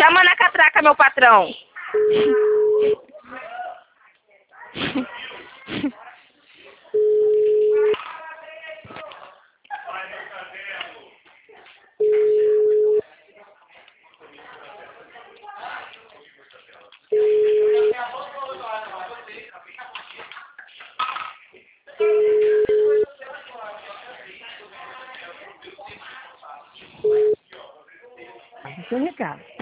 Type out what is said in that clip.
Chama na catraca, meu patrão. Esse é o recado.